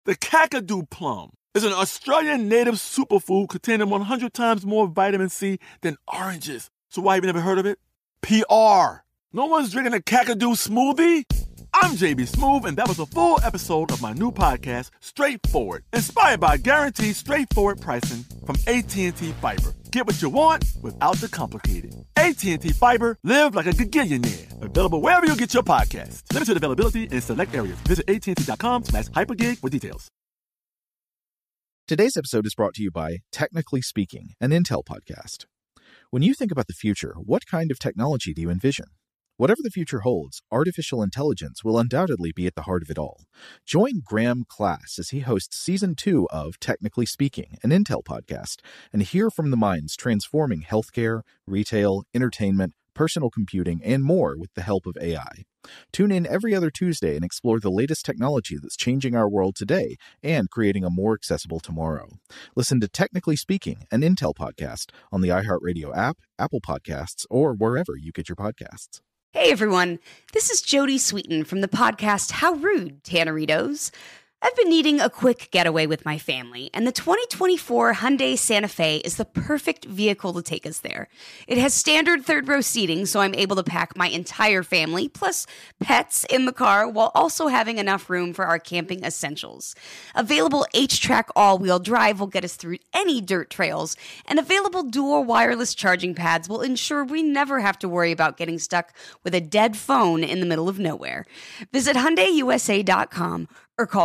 The Kakadu plum is an Australian native superfood containing 100 times more vitamin C than oranges. So why have you never heard of it? PR. No one's drinking a Kakadu smoothie? I'm JB Smoove, and that was a full episode of my new podcast, Straightforward, inspired by guaranteed straightforward pricing from AT&T Fiber. Get what you want without the complicated. AT&T Fiber, live like a gigillionaire. Available wherever you get your podcasts. Limited availability in select areas. Visit AT&T.com/hypergig for details. Today's episode is brought to you by Technically Speaking, an Intel podcast. When you think about the future, what kind of technology do you envision? Whatever the future holds, artificial intelligence will undoubtedly be at the heart of it all. Join Graham Class as he hosts Season 2 of Technically Speaking, an Intel podcast, and hear from the minds transforming healthcare, retail, entertainment, personal computing, and more with the help of AI. Tune in every other Tuesday and explore the latest technology that's changing our world today and creating a more accessible tomorrow. Listen to Technically Speaking, an Intel podcast on the iHeartRadio app, Apple Podcasts, or wherever you get your podcasts. Hey everyone, this is Jodie Sweetin from the podcast How Rude, Tanneritos. I've been needing a quick getaway with my family, and the 2024 Hyundai Santa Fe is the perfect vehicle to take us there. It has standard third-row seating, so I'm able to pack my entire family, plus pets, in the car, while also having enough room for our camping essentials. Available H-Track all-wheel drive will get us through any dirt trails, and available dual wireless charging pads will ensure we never have to worry about getting stuck with a dead phone in the middle of nowhere. Visit HyundaiUSA.com or call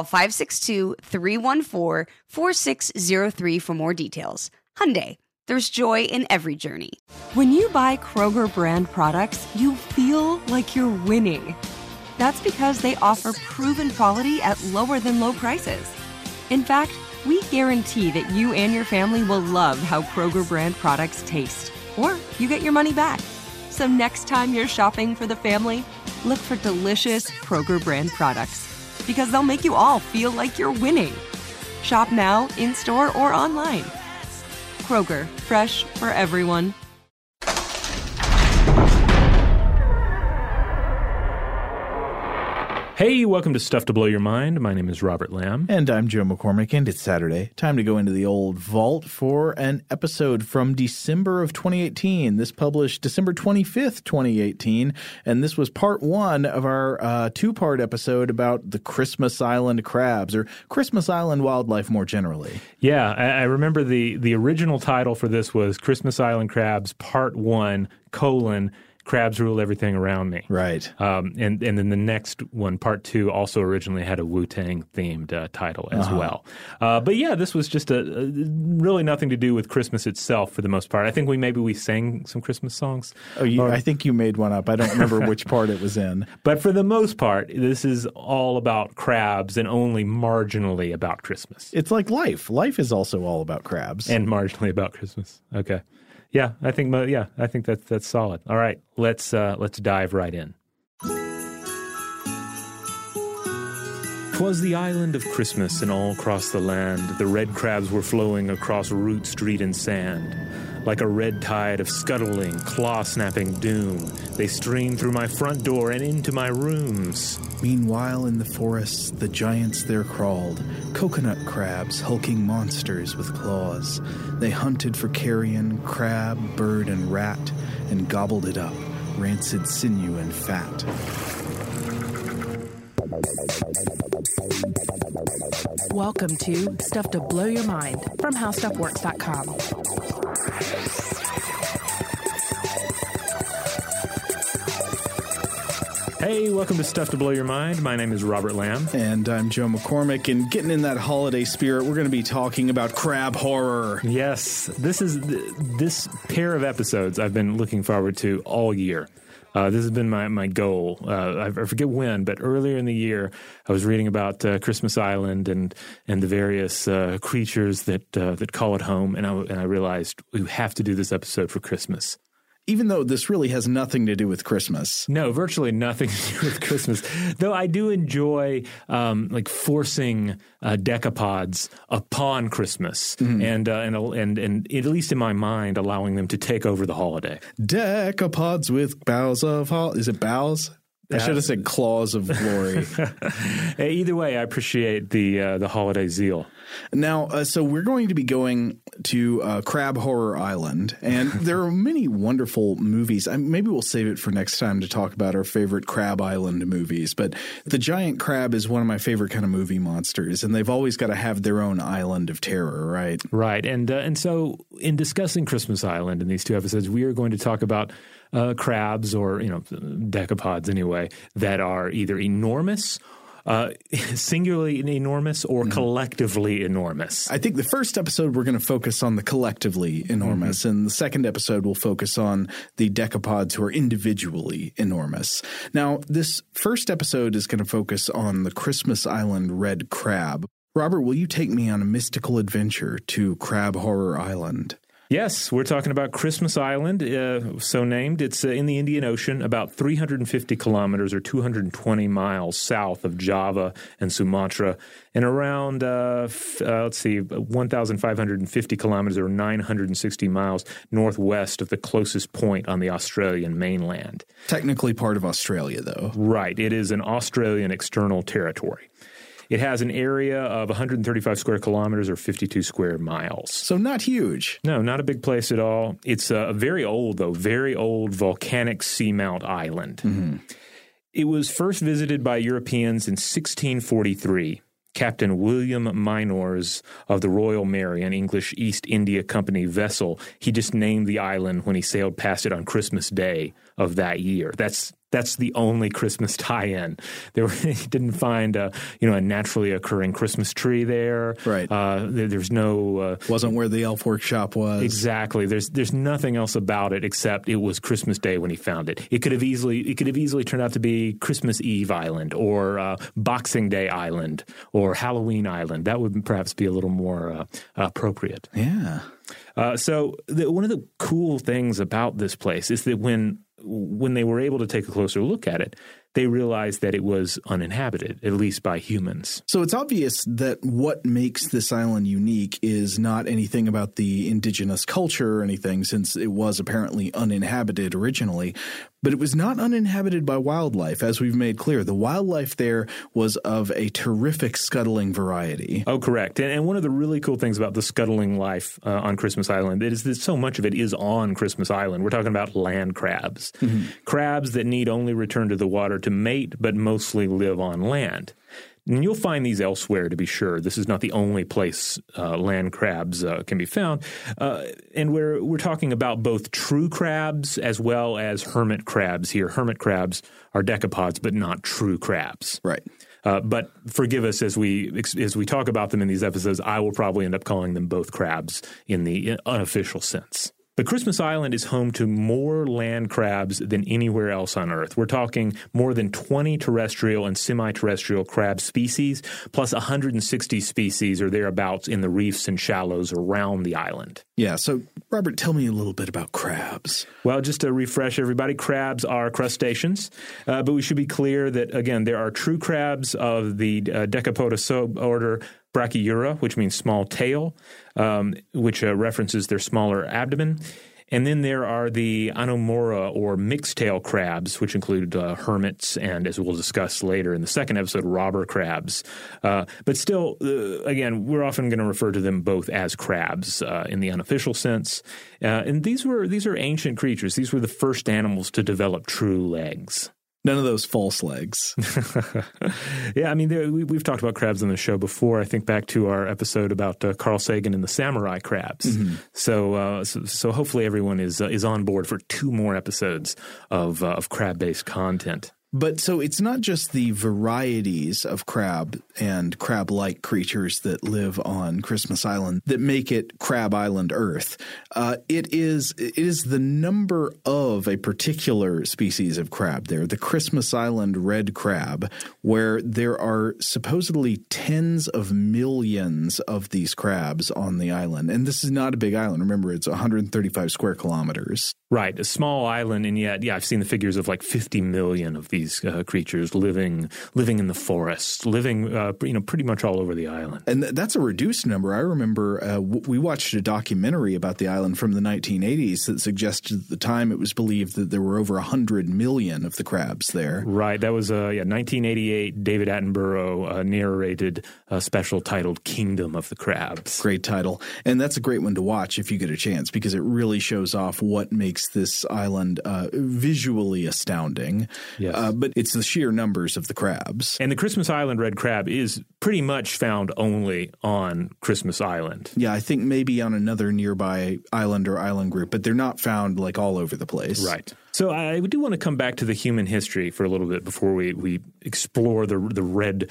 562-314-4603 for more details. Hyundai, there's joy in every journey. When you buy Kroger brand products, you feel like you're winning. That's because they offer proven quality at lower than low prices. In fact, we guarantee that you and your family will love how Kroger brand products taste, or you get your money back. So next time you're shopping for the family, look for delicious Kroger brand products, because they'll make you all feel like you're winning. Shop now, in-store, or online. Kroger, fresh for everyone. Hey, welcome to Stuff to Blow Your Mind. My name is Robert Lamb. And I'm Joe McCormick, and it's Saturday. Time to go into the old vault for an episode from December of 2018. This published December 25th, 2018, and this was part one of our two-part episode about the Christmas Island crabs, or Christmas Island wildlife more generally. Yeah, I remember the original title for this was Christmas Island Crabs Part 1, Crabs Rule Everything Around Me. Right. And then the next one, Part 2, also originally had a Wu-Tang themed title as well. But yeah, this was just really nothing to do with Christmas itself for the most part. I think we sang some Christmas songs. I think you made one up. I don't remember which part it was in. But for the most part, this is all about crabs and only marginally about Christmas. It's like life. Life is also all about crabs. And marginally about Christmas. Okay. Yeah, I think that's solid. All right, let's dive right in. 'Twas the island of Christmas, and all across the land the red crabs were flowing across root, street, and sand. Like a red tide of scuttling, claw-snapping doom, they streamed through my front door and into my rooms. Meanwhile in the forests the giants there crawled, coconut crabs, hulking monsters with claws. They hunted for carrion, crab, bird, and rat, and gobbled it up, rancid sinew and fat. Welcome to Stuff to Blow Your Mind from HowStuffWorks.com. Hey, welcome to Stuff to Blow Your Mind. My name is Robert Lamb. And I'm Joe McCormick. And getting in that holiday spirit, we're going to be talking about crab horror. Yes, this pair of episodes I've been looking forward to all year. This has been my goal. I forget when, but earlier in the year, I was reading about Christmas Island and the various creatures that call it home, and I realized we have to do this episode for Christmas. Even though this really has nothing to do with Christmas. No, virtually nothing to do with Christmas. Though I do enjoy like forcing decapods upon Christmas, and at least in my mind, allowing them to take over the holiday. Decapods with boughs of is it boughs? I should have said claws of glory. Either way, I appreciate the holiday zeal. Now, so we're going to be going to Crab Horror Island, and there are many wonderful movies. Maybe we'll save it for next time to talk about our favorite Crab Island movies, but the giant crab is one of my favorite kind of movie monsters, and they've always got to have their own island of terror, right? Right, and so in discussing Christmas Island in these two episodes, we are going to talk about crabs, or decapods anyway, that are either enormous, singularly enormous, or collectively enormous. I think the first episode we're going to focus on the collectively enormous, and the second episode will focus on the decapods who are individually enormous. Now, this first episode is going to focus on the Christmas Island red crab. Robert, will you take me on a mystical adventure to Crab Horror Island? Yes, we're talking about Christmas Island, so named. It's in the Indian Ocean, about 350 kilometers or 220 miles south of Java and Sumatra, and around, 1,550 kilometers or 960 miles northwest of the closest point on the Australian mainland. Technically part of Australia, though. Right. It is an Australian external territory. It has an area of 135 square kilometers or 52 square miles. So not huge. No, not a big place at all. It's a very old volcanic seamount island. Mm-hmm. It was first visited by Europeans in 1643. Captain William Minors of the Royal Mary, an English East India Company vessel, he just named the island when he sailed past it on Christmas Day of that year. That's the only Christmas tie-in. He didn't find a naturally occurring Christmas tree there. Right. There's no wasn't where the elf workshop was. Exactly. There's nothing else about it except it was Christmas Day when he found it. It could have easily turned out to be Christmas Eve Island or Boxing Day Island or Halloween Island. That would perhaps be a little more appropriate. Yeah. So one of the cool things about this place is that when they were able to take a closer look at it, they realized that it was uninhabited, at least by humans. So it's obvious that what makes this island unique is not anything about the indigenous culture or anything, since it was apparently uninhabited originally, but it was not uninhabited by wildlife, as we've made clear. The wildlife there was of a terrific scuttling variety. Oh, correct. And one of the really cool things about the scuttling life on Christmas Island is that so much of it is on Christmas Island. We're talking about land crabs. Mm-hmm. Crabs that need only return to the water to mate, but mostly live on land. And you'll find these elsewhere, to be sure. This is not the only place land crabs can be found. And we're talking about both true crabs as well as hermit crabs here. Hermit crabs are decapods, but not true crabs. Right. But forgive us as we talk about them in these episodes. I will probably end up calling them both crabs in the unofficial sense. But Christmas Island is home to more land crabs than anywhere else on Earth. We're talking more than 20 terrestrial and semi-terrestrial crab species, plus 160 species or thereabouts in the reefs and shallows around the island. Yeah, so Robert, tell me a little bit about crabs. Well, just to refresh everybody, crabs are crustaceans, but we should be clear that, again, there are true crabs of the Decapoda suborder Brachyura, which means small tail, which references their smaller abdomen. And then there are the Anomura or mixed-tail crabs, which include hermits and, as we'll discuss later in the second episode, robber crabs. But still, again, we're often going to refer to them both as crabs in the unofficial sense. And these are ancient creatures. These were the first animals to develop true legs. None of those false legs. Yeah, I mean, we've talked about crabs on the show before. I think back to our episode about Carl Sagan and the samurai crabs. Mm-hmm. So hopefully everyone is on board for 2 more episodes of crab-based content. But so it's not just the varieties of crab and crab-like creatures that live on Christmas Island that make it Crab Island Earth. It is the number of a particular species of crab there, the Christmas Island red crab, where there are supposedly tens of millions of these crabs on the island. And this is not a big island. Remember, it's 135 square kilometers. Right, a small island, and yet, I've seen the figures of like 50 million of these creatures living in the forest, living, pretty much all over the island. And that's a reduced number. I remember we watched a documentary about the island from the 1980s that suggested at the time it was believed that there were over 100 million of the crabs there. Right, that was 1988. David Attenborough narrated a special titled "Kingdom of the Crabs." Great title, and that's a great one to watch if you get a chance because it really shows off what makes this island visually astounding. Yes. But it's the sheer numbers of the crabs. And the Christmas Island red crab is pretty much found only on Christmas Island. Yeah, I think maybe on another nearby island or island group, but they're not found like all over the place. Right. So I do want to come back to the human history for a little bit before we explore the red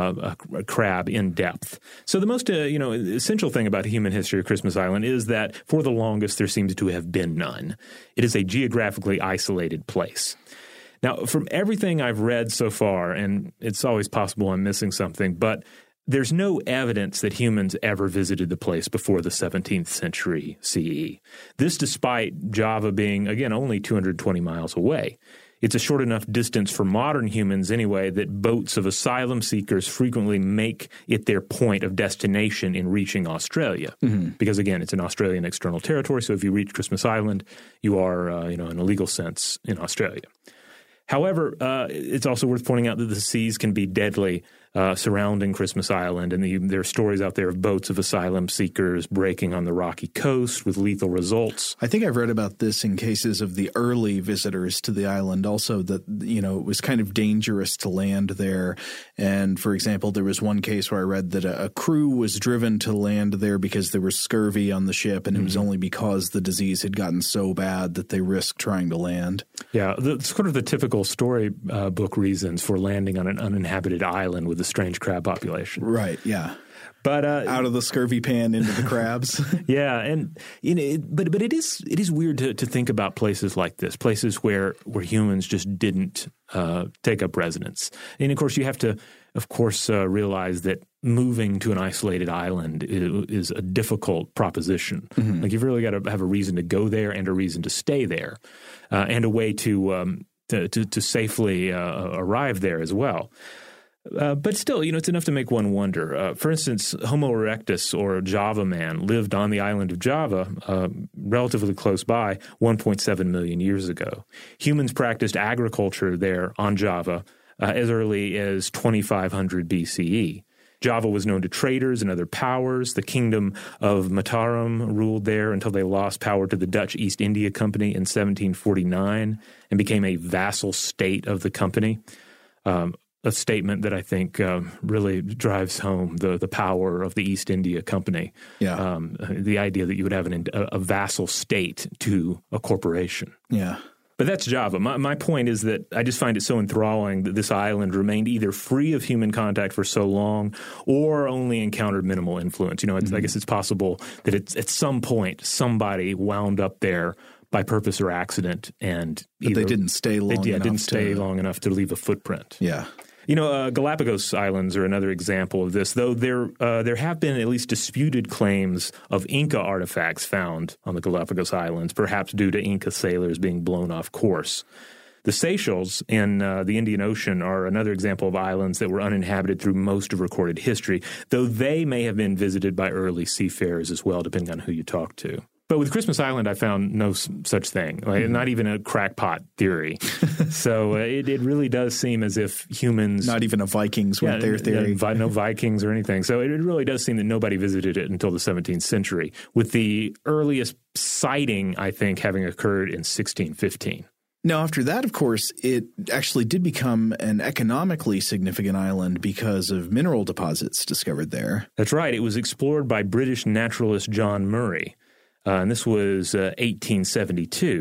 crab in depth. So the most essential thing about the human history of Christmas Island is that for the longest there seems to have been none. It is a geographically isolated place. Now, from everything I've read so far, and it's always possible I'm missing something, but there's no evidence that humans ever visited the place before the 17th century CE. This despite Java being, again, only 220 miles away. It's a short enough distance for modern humans anyway that boats of asylum seekers frequently make it their point of destination in reaching Australia. Mm-hmm. Because, again, it's an Australian external territory, so if you reach Christmas Island, you are, in a legal sense, in Australia. However, it's also worth pointing out that the seas can be deadly surrounding Christmas Island, and there are stories out there of boats of asylum seekers breaking on the rocky coast with lethal results. I think I've read about this in cases of the early visitors to the island also that, it was kind of dangerous to land there. And, for example, there was one case where I read that a crew was driven to land there because there was scurvy on the ship, and it was only because the disease had gotten so bad that they risked trying to land. Yeah, sort of the typical storybook reasons for landing on an uninhabited island with a strange crab population. Right, yeah. But out of the scurvy pan into the crabs. Yeah, and but it is weird to think about places like this, places where humans just didn't take up residence. And of course, you have to, realize that moving to an isolated island is a difficult proposition. Mm-hmm. Like you've really got to have a reason to go there and a reason to stay there, and a way to safely arrive there as well. But still, it's enough to make one wonder. For instance, Homo erectus, or Java man, lived on the island of Java, relatively close by, 1.7 million years ago. Humans practiced agriculture there on Java as early as 2500 BCE. Java was known to traders and other powers. The kingdom of Mataram ruled there until they lost power to the Dutch East India Company in 1749 and became a vassal state of the company. A statement that I think really drives home the power of the East India Company. Yeah. The idea that you would have a vassal state to a corporation. Yeah. But that's Java. My point is that I just find it so enthralling that this island remained either free of human contact for so long or only encountered minimal influence. I guess it's possible that at some point somebody wound up there by purpose or accident, and they didn't stay long enough to leave a footprint. Yeah. Galapagos Islands are another example of this, though there have been at least disputed claims of Inca artifacts found on the Galapagos Islands, perhaps due to Inca sailors being blown off course. The Seychelles in the Indian Ocean are another example of islands that were uninhabited through most of recorded history, though they may have been visited by early seafarers as well, depending on who you talk to. But with Christmas Island, I found no such thing, not even a crackpot theory. So it really does seem as if humans— Not even a Vikings with their theory. No Vikings or anything. So it really does seem that nobody visited it until the 17th century, with the earliest sighting, I think, having occurred in 1615. Now, after that, of course, it actually did become an economically significant island because of mineral deposits discovered there. That's right. It was explored by British naturalist John Murray. And this was 1872.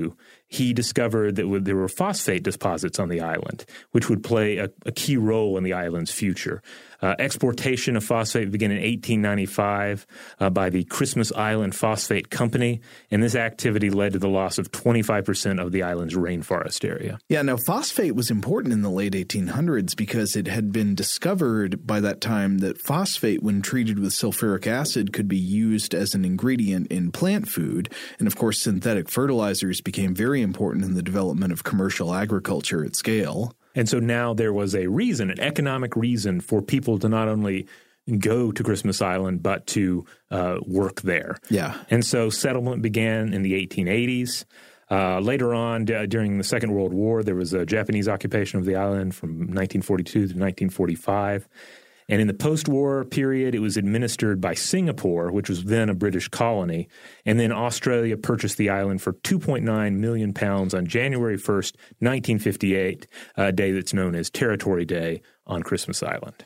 he discovered that there were phosphate deposits on the island, which would play a key role in the island's future. Exportation of phosphate began in 1895 by the Christmas Island Phosphate Company, and this activity led to the loss of 25% of the island's rainforest area. Yeah, now phosphate was important in the late 1800s because it had been discovered by that time that phosphate, when treated with sulfuric acid, could be used as an ingredient in plant food. And of course, synthetic fertilizers became very important in the development of commercial agriculture at scale. And so now there was a reason, an economic reason for people to not only go to Christmas Island, but to work there. Yeah. And so settlement began in the 1880s. Later on, during the Second World War, there was a Japanese occupation of the island from 1942 to 1945. And in the post-war period, it was administered by Singapore, which was then a British colony. And then Australia purchased the island for £2.9 million on January 1st, 1958, a day that's known as Territory Day on Christmas Island.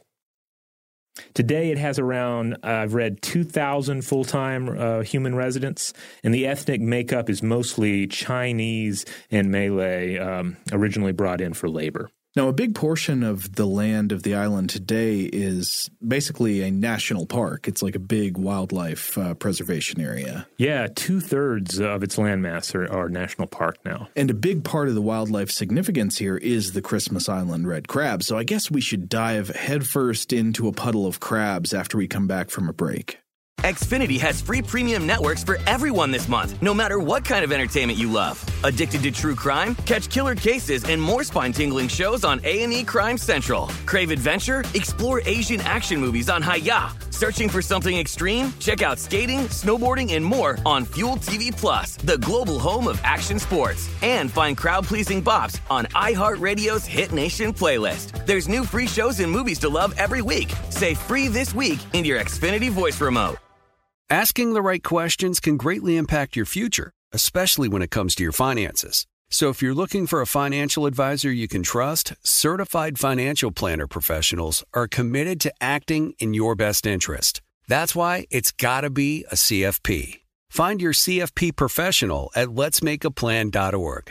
Today it has around, I've read, 2,000 full-time human residents, and the ethnic makeup is mostly Chinese and Malay, originally brought in for labor. Now, a big portion of the land of the island today is basically a national park. It's like a big wildlife preservation area. Yeah, 2/3 of its landmass are national park now. And a big part of the wildlife significance here is the Christmas Island red crab. So I guess we should dive headfirst into a puddle of crabs after we come back from a break. Xfinity has free premium networks for everyone this month, no matter what kind of entertainment you love. Addicted to true crime? Catch killer cases and more spine-tingling shows on A&E Crime Central. Crave adventure? Explore Asian action movies on Hi-Ya. Searching for something extreme? Check out skating, snowboarding, and more on Fuel TV Plus, the global home of action sports. And find crowd-pleasing bops on iHeartRadio's Hit Nation playlist. There's new free shows and movies to love every week. Say free this week in your Xfinity voice remote. Asking the right questions can greatly impact your future, especially when it comes to your finances. So if you're looking for a financial advisor you can trust, certified financial planner professionals are committed to acting in your best interest. That's why it's got to be a CFP. Find your CFP professional at letsmakeaplan.org.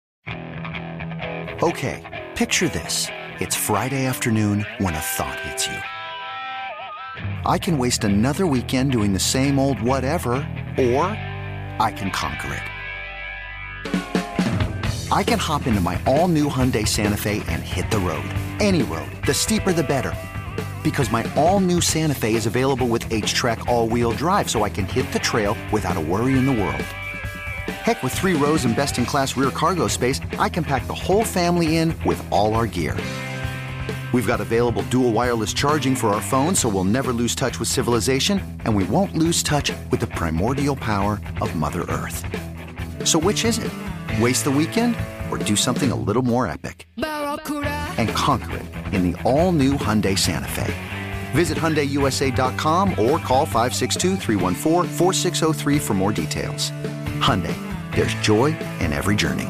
Okay, picture this. It's Friday afternoon when a thought hits you. I can waste another weekend doing the same old whatever, or I can conquer it. I can hop into my all-new Hyundai Santa Fe and hit the road. Any road. The steeper, the better. Because my all-new Santa Fe is available with H-Track all-wheel drive, so I can hit the trail without a worry in the world. Heck, with 3 rows and best-in-class rear cargo space, I can pack the whole family in with all our gear. We've got available dual wireless charging for our phones, so we'll never lose touch with civilization, and we won't lose touch with the primordial power of Mother Earth. So which is it? Waste the weekend or do something a little more epic? And conquer it in the all-new Hyundai Santa Fe. Visit HyundaiUSA.com or call 562-314-4603 for more details. Hyundai, there's joy in every journey.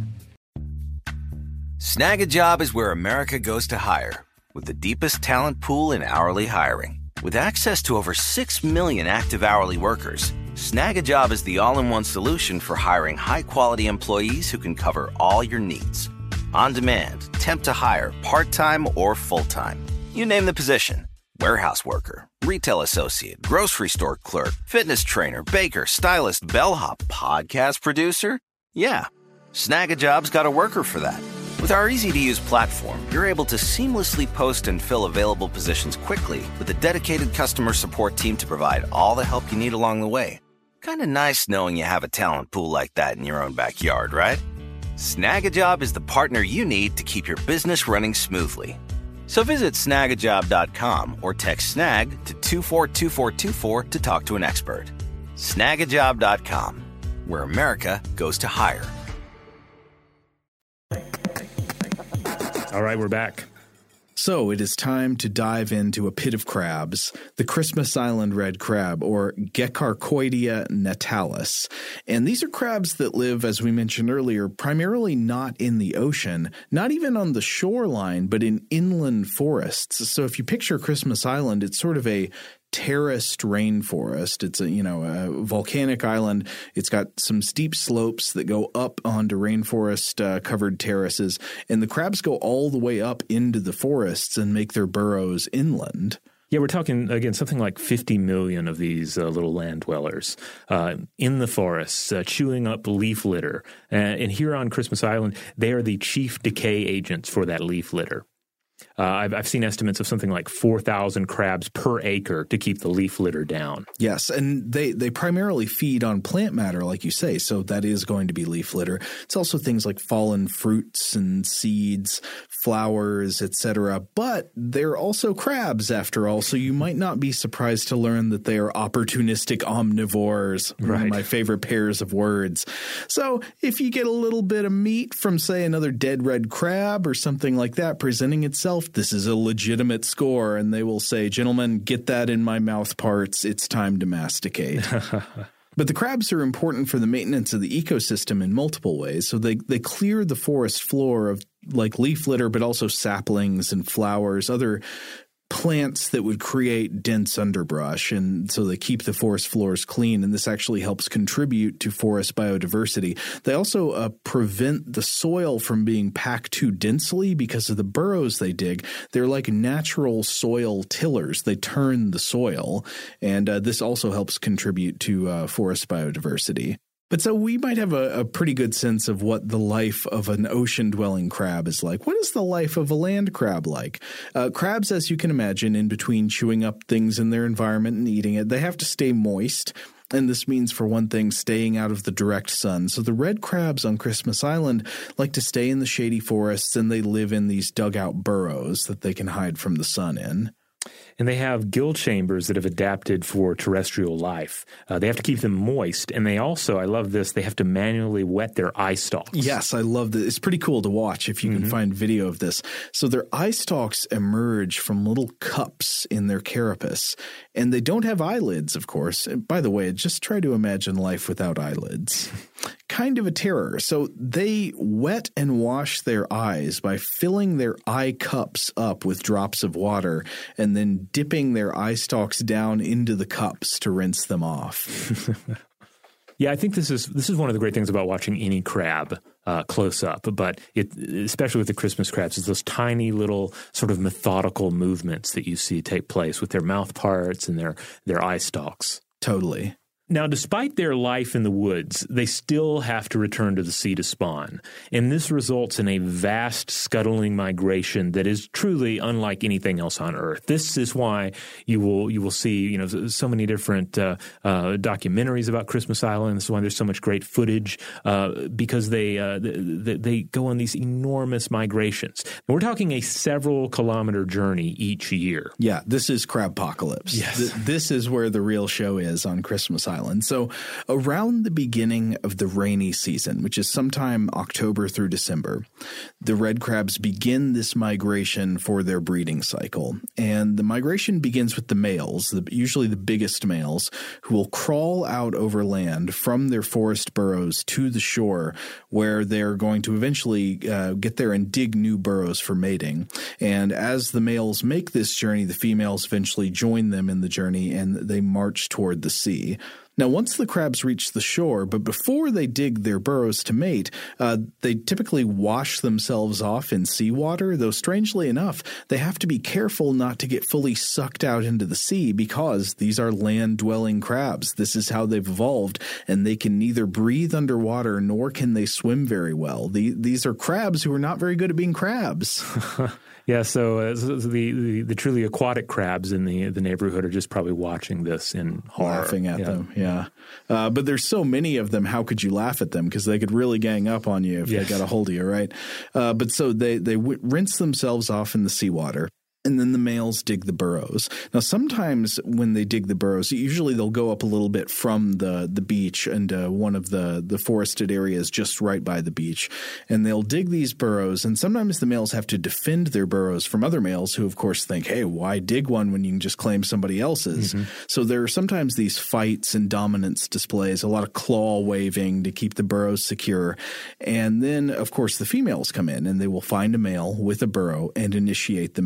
Snag a Job is where America goes to hire, with the deepest talent pool in hourly hiring. With access to over 6 million active hourly workers, Snag a Job is the all-in-one solution for hiring high-quality employees who can cover all your needs. On demand, temp to hire, part-time or full-time. You name the position. Warehouse worker, retail associate, grocery store clerk, fitness trainer, baker, stylist, bellhop, podcast producer. Yeah, Snag a Job's got a worker for that. With our easy-to-use platform, you're able to seamlessly post and fill available positions quickly with a dedicated customer support team to provide all the help you need along the way. Kind of nice knowing you have a talent pool like that in your own backyard, right? Snag a Job is the partner you need to keep your business running smoothly. So visit snagajob.com or text SNAG to 242424 to talk to an expert. Snagajob.com, where America goes to hire. All right, we're back. So it is time to dive into a pit of crabs, the Christmas Island red crab, or Gecarcoidea natalis. And these are crabs that live, as we mentioned earlier, primarily not in the ocean, not even on the shoreline, but in inland forests. So if you picture Christmas Island, it's sort of a terraced rainforest. It's a volcanic island. It's got some steep slopes that go up onto rainforest covered terraces, and the crabs go all the way up into the forests and make their burrows inland. Yeah, we're talking, again, something like 50 million of these little land dwellers in the forests, chewing up leaf litter. And here on Christmas Island, they are the chief decay agents for that leaf litter. I've seen estimates of something like 4,000 crabs per acre to keep the leaf litter down. Yes, and they primarily feed on plant matter, like you say, so that is going to be leaf litter. It's also things like fallen fruits and seeds, flowers, etc. But they're also crabs, after all, so you might not be surprised to learn that they are opportunistic omnivores, one of my favorite pairs of words. So if you get a little bit of meat from, say, another dead red crab or something like that presenting itself, this is a legitimate score, and they will say, gentlemen, get that in my mouth parts. It's time to masticate. But the crabs are important for the maintenance of the ecosystem in multiple ways. So they clear the forest floor of like leaf litter, but also saplings and flowers, other plants that would create dense underbrush, and so they keep the forest floors clean, and this actually helps contribute to forest biodiversity. They also prevent the soil from being packed too densely because of the burrows they dig. They're like natural soil tillers. They turn the soil, and this also helps contribute to forest biodiversity. But so we might have a pretty good sense of what the life of an ocean-dwelling crab is like. What is the life of a land crab like? Crabs, as you can imagine, in between chewing up things in their environment and eating it, they have to stay moist. And this means, for one thing, staying out of the direct sun. So the red crabs on Christmas Island like to stay in the shady forests, and they live in these dugout burrows that they can hide from the sun in. And they have gill chambers that have adapted for terrestrial life. They have to keep them moist. And they also, I love this, they have to manually wet their eye stalks. Yes, I love this. It's pretty cool to watch if you can find video of this. So their eye stalks emerge from little cups in their carapace. And they don't have eyelids, of course. And by the way, just try to imagine life without eyelids. Kind of a terror. So they wet and wash their eyes by filling their eye cups up with drops of water and then dipping their eye stalks down into the cups to rinse them off. Yeah, I think this is one of the great things about watching any crab close up, but especially with the Christmas crabs, is those tiny little sort of methodical movements that you see take place with their mouth parts and their eye stalks. Totally. Now, despite their life in the woods, they still have to return to the sea to spawn. And this results in a vast scuttling migration that is truly unlike anything else on Earth. This is why you will see, so many different documentaries about Christmas Island. This is why there's so much great footage, because they go on these enormous migrations. And we're talking a several kilometer journey each year. Yeah, this is Crabpocalypse. Yes. This is where the real show is on Christmas Island. So around the beginning of the rainy season, which is sometime October through December, the red crabs begin this migration for their breeding cycle. And the migration begins with the males, usually the biggest males, who will crawl out over land from their forest burrows to the shore, where they're going to eventually get there and dig new burrows for mating. And as the males make this journey, the females eventually join them in the journey, and they march toward the sea. Now, once the crabs reach the shore, but before they dig their burrows to mate, they typically wash themselves off in seawater, though strangely enough, they have to be careful not to get fully sucked out into the sea because these are land-dwelling crabs. This is how they've evolved, and they can neither breathe underwater nor can they swim very well. These are crabs who are not very good at being crabs. Yeah, so the truly aquatic crabs in the neighborhood are just probably watching this in horror. Laughing at them, yeah. But there's so many of them, how could you laugh at them? Because they could really gang up on you if they got a hold of you, right? But so they rinse themselves off in the seawater. And then the males dig the burrows. Now, sometimes when they dig the burrows, usually they'll go up a little bit from the beach and one of the forested areas just right by the beach. And they'll dig these burrows. And sometimes the males have to defend their burrows from other males who, of course, think, hey, why dig one when you can just claim somebody else's? Mm-hmm. So there are sometimes these fights and dominance displays, a lot of claw waving to keep the burrows secure. And then, of course, the females come in and they will find a male with a burrow and initiate the mating.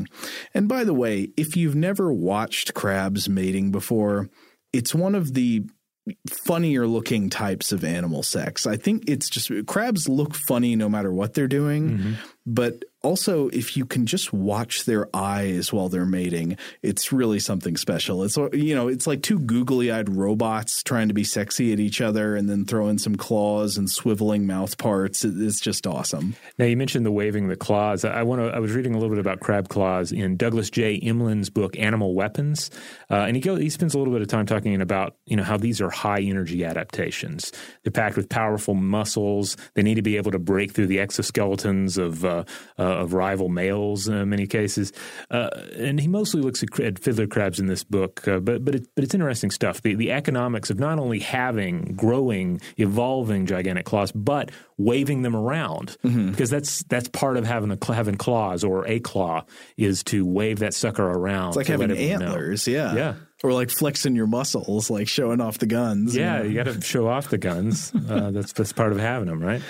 mating. And by the way, if you've never watched crabs mating before, it's one of the funnier looking types of animal sex. I think it's just crabs look funny no matter what they're doing, but also if you can just watch their eyes while they're mating, it's really something special. It's, you know, it's like two googly-eyed robots trying to be sexy at each other and then throwing some claws and swiveling mouth parts. It's just awesome. Now, you mentioned the waving the claws. I was reading a little bit about crab claws in Douglas J. Imland's book Animal Weapons, and he spends a little bit of time talking about, you know, how these are high energy adaptations. They're packed with powerful muscles. They need to be able to break through the exoskeletons of rival males in many cases. And he mostly looks at fiddler crabs in this book, but it's interesting stuff. The economics of not only having, growing, evolving gigantic claws, but waving them around, because that's part of having claws, or a claw is to wave that sucker around. It's like having antlers, yeah. Or like flexing your muscles, like showing off the guns. Yeah, you got to show off the guns. That's part of having them, right?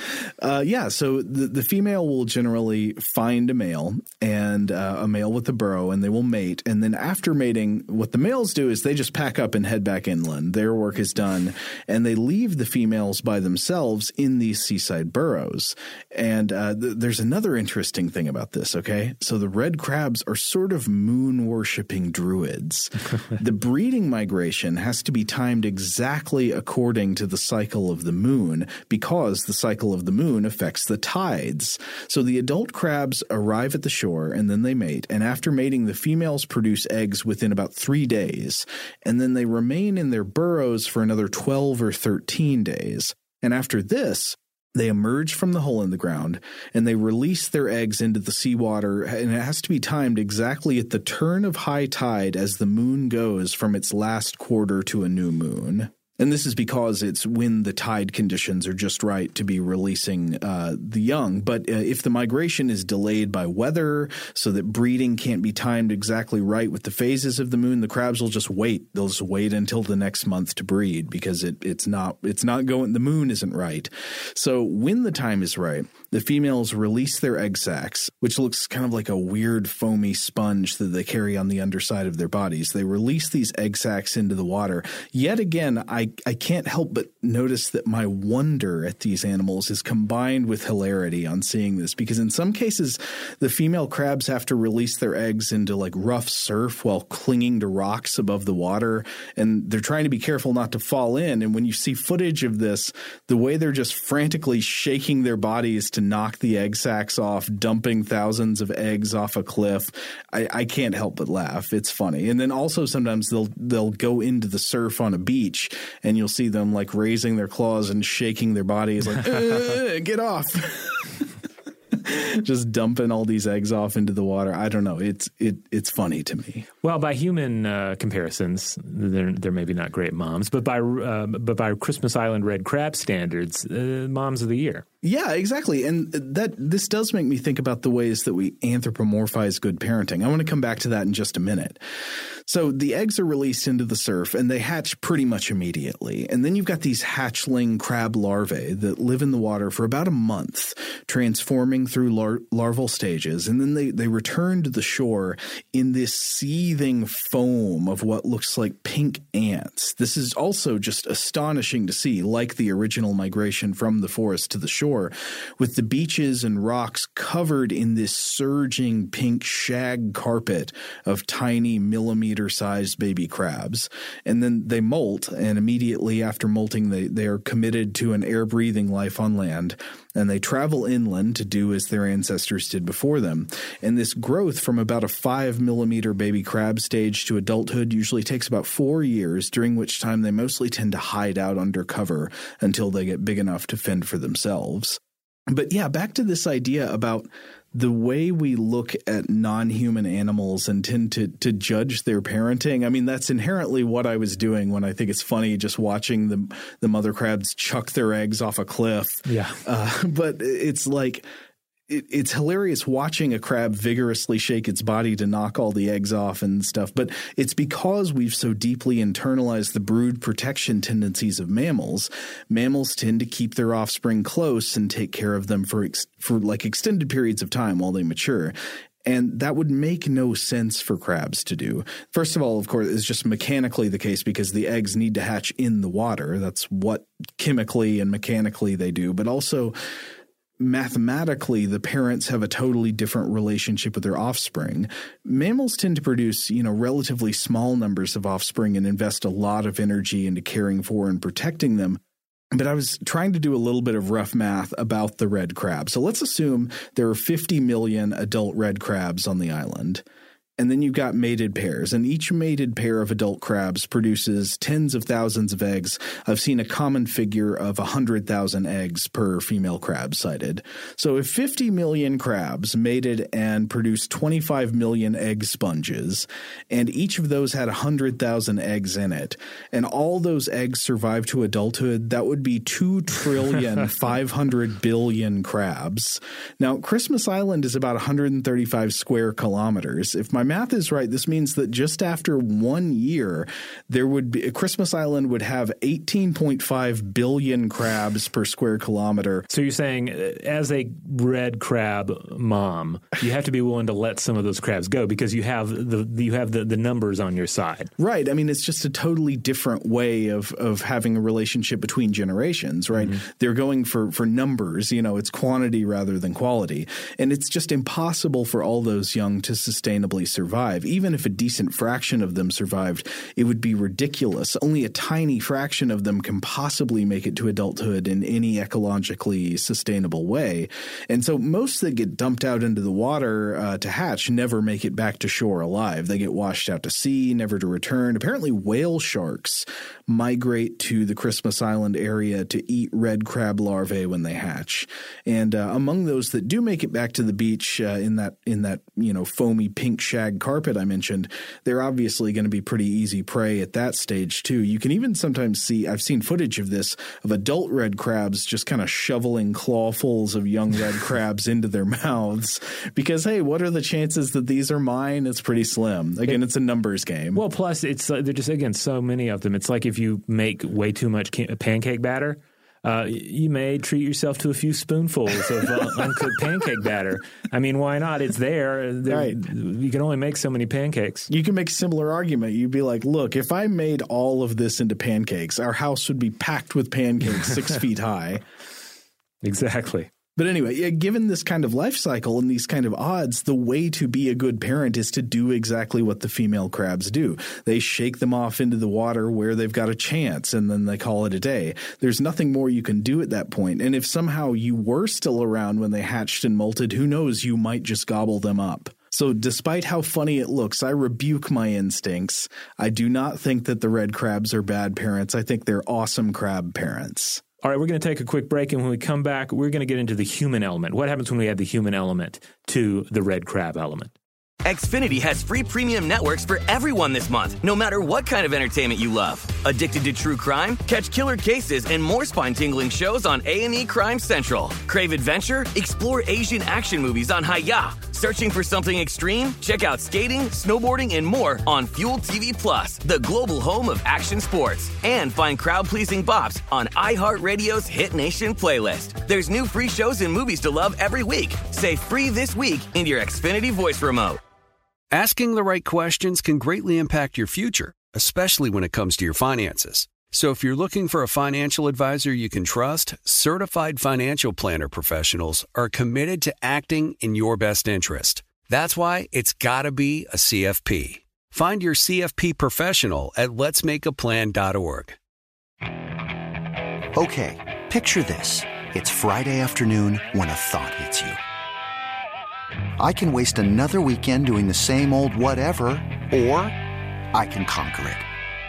So the female will generally find a male and a male with a burrow, and they will mate. And then after mating, what the males do is they just pack up and head back inland. Their work is done, and they leave the females by themselves in these seaside burrows. And there's another interesting thing about this, okay? So the red crabs are sort of moon-worshipping druids. The breeding migration has to be timed exactly according to the cycle of the moon, because the cycle of the moon affects the tides. So the adult crabs arrive at the shore and then they mate. And after mating, the females produce eggs within about 3 days. And then they remain in their burrows for another 12 or 13 days. And after this, they emerge from the hole in the ground and they release their eggs into the seawater, and it has to be timed exactly at the turn of high tide as the moon goes from its last quarter to a new moon. And this is because it's when the tide conditions are just right to be releasing the young. But if the migration is delayed by weather so that breeding can't be timed exactly right with the phases of the moon, the crabs will just wait. They'll just wait until the next month to breed because it's not going – the moon isn't right. So when the time is right, the females release their egg sacs, which looks kind of like a weird foamy sponge that they carry on the underside of their bodies. They release these egg sacs into the water. Yet again, I can't help but notice that my wonder at these animals is combined with hilarity on seeing this, because in some cases the female crabs have to release their eggs into like rough surf while clinging to rocks above the water, and they're trying to be careful not to fall in. And when you see footage of this, the way they're just frantically shaking their bodies to knock the egg sacs off, dumping thousands of eggs off a cliff, I can't help but laugh. It's funny. And then also sometimes they'll go into the surf on a beach, and you'll see them like raising their claws and shaking their bodies like, get off. Just dumping all these eggs off into the water. I don't know. It's funny to me. Well, by human comparisons, they're maybe not great moms, but by Christmas Island red crab standards, moms of the year. Yeah, exactly. And this does make me think about the ways that we anthropomorphize good parenting. I want to come back to that in just a minute. So the eggs are released into the surf and they hatch pretty much immediately. And then you've got these hatchling crab larvae that live in the water for about a month, transforming through larval stages. And then they return to the shore in this seething foam of what looks like pink ants. This is also just astonishing to see, like the original migration from the forest to the shore, with the beaches and rocks covered in this surging pink shag carpet of tiny millimeter-sized baby crabs. And then they molt, and immediately after molting, they are committed to an air-breathing life on land, and they travel inland to do as their ancestors did before them. And this growth from about a 5-millimeter baby crab stage to adulthood usually takes about 4 years, during which time they mostly tend to hide out under cover until they get big enough to fend for themselves. But yeah, back to this idea about the way we look at non-human animals and tend to judge their parenting. I mean, that's inherently what I was doing when I think it's funny just watching the mother crabs chuck their eggs off a cliff. Yeah. But it's like it's hilarious watching a crab vigorously shake its body to knock all the eggs off and stuff. But it's because we've so deeply internalized the brood protection tendencies of mammals. Mammals tend to keep their offspring close and take care of them for like extended periods of time while they mature. And that would make no sense for crabs to do. First of all, of course, it's just mechanically the case because the eggs need to hatch in the water. That's what chemically and mechanically they do. But also mathematically, the parents have a totally different relationship with their offspring. Mammals tend to produce, relatively small numbers of offspring and invest a lot of energy into caring for and protecting them. But I was trying to do a little bit of rough math about the red crab. So let's assume there are 50 million adult red crabs on the island. And then you've got mated pairs, and each mated pair of adult crabs produces tens of thousands of eggs. I've seen a common figure of 100,000 eggs per female crab sighted. So if 50 million crabs mated and produced 25 million egg sponges, and each of those had 100,000 eggs in it, and all those eggs survived to adulthood, that would be 2,500,000,000,000,000 crabs. Now, Christmas Island is about 135 square kilometers. If my math is right, this means that just after 1 year, Christmas Island would have 18.5 billion crabs per square kilometer. So you're saying, as a red crab mom, you have to be willing to let some of those crabs go because you have the numbers on your side. Right. I mean, it's just a totally different way of having a relationship between generations, right? Mm-hmm. They're going for numbers, it's quantity rather than quality. And it's just impossible for all those young to sustainably survive. Even if a decent fraction of them survived, it would be ridiculous. Only a tiny fraction of them can possibly make it to adulthood in any ecologically sustainable way. And so most that get dumped out into the water to hatch never make it back to shore alive. They get washed out to sea, never to return. Apparently whale sharks migrate to the Christmas Island area to eat red crab larvae when they hatch. And among those that do make it back to the beach in that foamy pink shag carpet I mentioned, they're obviously going to be pretty easy prey at that stage too. You can even sometimes see, I've seen footage of this, of adult red crabs just kind of shoveling clawfuls of young red crabs into their mouths because, hey, what are the chances that these are mine? It's pretty slim. Again, it's a numbers game. Well, plus they're just, again, so many of them. It's like if you make way too much pancake batter, you may treat yourself to a few spoonfuls of uncooked pancake batter. I mean, why not? It's there. Right. You can only make so many pancakes. You can make a similar argument. You'd be like, look, if I made all of this into pancakes, our house would be packed with pancakes 6 feet high. Exactly. But anyway, given this kind of life cycle and these kind of odds, the way to be a good parent is to do exactly what the female crabs do. They shake them off into the water where they've got a chance, and then they call it a day. There's nothing more you can do at that point. And if somehow you were still around when they hatched and molted, who knows, you might just gobble them up. So despite how funny it looks, I rebuke my instincts. I do not think that the red crabs are bad parents. I think they're awesome crab parents. All right, we're going to take a quick break, and when we come back, we're going to get into the human element. What happens when we add the human element to the red crab element? Xfinity has free premium networks for everyone this month, no matter what kind of entertainment you love. Addicted to true crime? Catch killer cases and more spine-tingling shows on A&E Crime Central. Crave adventure? Explore Asian action movies on Hi-Ya. Searching for something extreme? Check out skating, snowboarding, and more on Fuel TV Plus, the global home of action sports. And find crowd-pleasing bops on iHeartRadio's Hit Nation playlist. There's new free shows and movies to love every week. Say free this week in your Xfinity voice remote. Asking the right questions can greatly impact your future, especially when it comes to your finances. So if you're looking for a financial advisor you can trust, certified financial planner professionals are committed to acting in your best interest. That's why it's got to be a CFP. Find your CFP professional at letsmakeaplan.org. Okay, picture this. It's Friday afternoon when a thought hits you. I can waste another weekend doing the same old whatever, or I can conquer it.